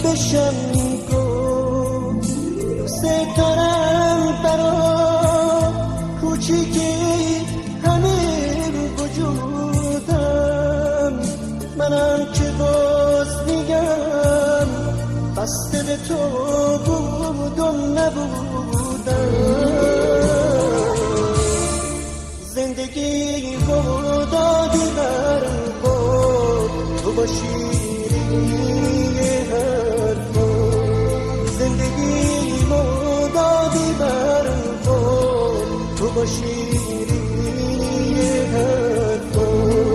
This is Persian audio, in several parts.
بشم گم. دوست دارم برا کوچیکی همه وجودم، منم که باز میگم بسته به تو بودم نبودم. زندگی و دادی بر خود تو باشی حرفا، زندگی و دادی بر خود تو باشی حرفا.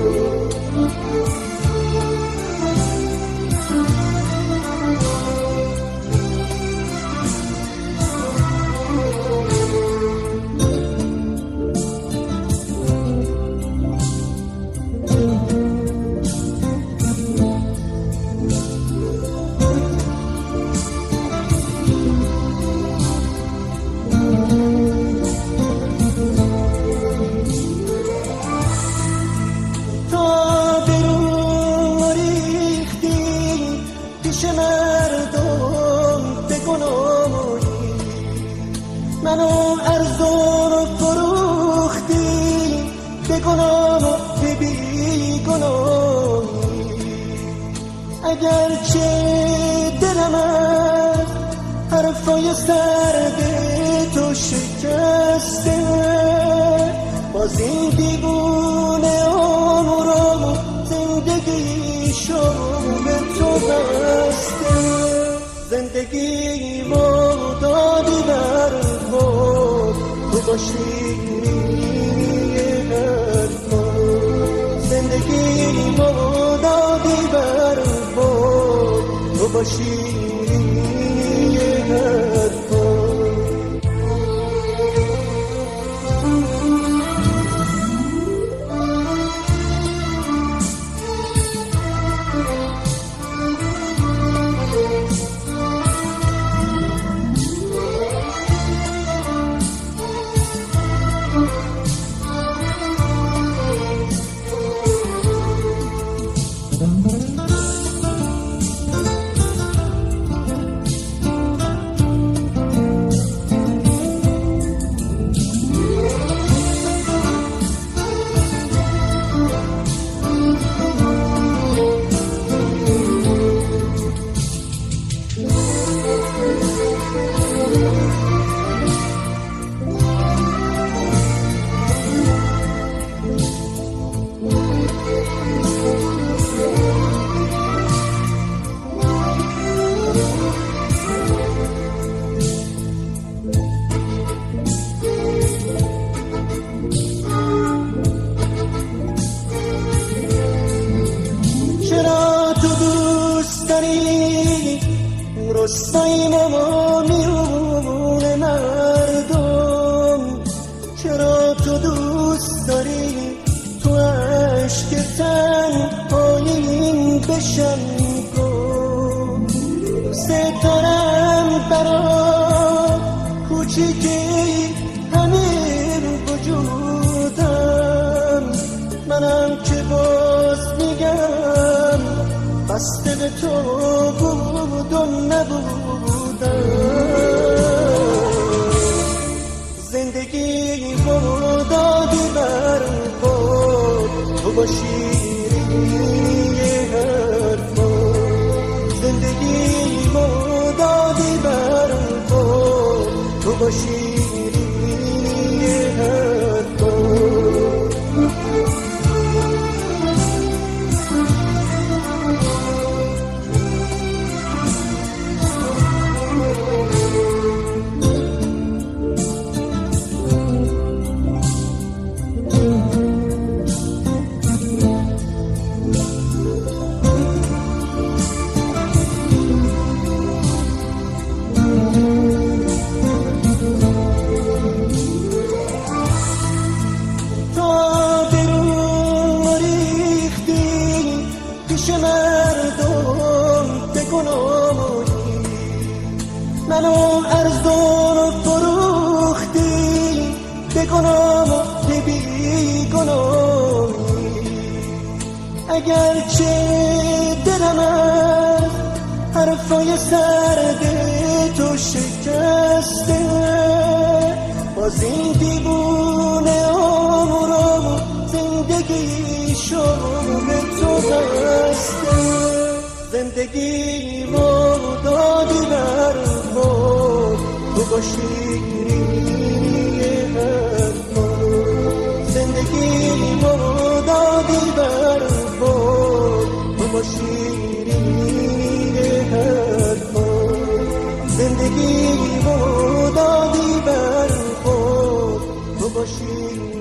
منو ارزون و فروختی به گناه و به بیگناهی. اگرچه دلم از حرفای سرد تو شکسته، باز این دیوونه عمرم زندگیشو به تو بسته. زندگی ما دادی بر خود تو باشی حرفا، زندگی ما دادی بر خود تو باشی حرفا. رستایی ما میونه مردم، چرا تو دوست داری تو عشق تنهایی بشم گم. دوست دارم برا کوچیکی همه وجودم، منم که باز میگم بسته به تو بودم نبودم. زندگی و دادی بر خود تو باشی حرفا، زندگی و دادی بر خود تو باشی حرفا. منو ارزون و فروختی به گناه و به بیگناهی. اگرچه دلم از حرف روزای سرد تو شکسته، باز این دیوونه عمرم زندگی شو به تو بسته. زندگی ما دادی بر خود، تو با شیرینی حرفات. زندگی ما دادی بر خود، تو با شیرینی حرفات. زندگی ما دادی بر خود، تو با شیرینی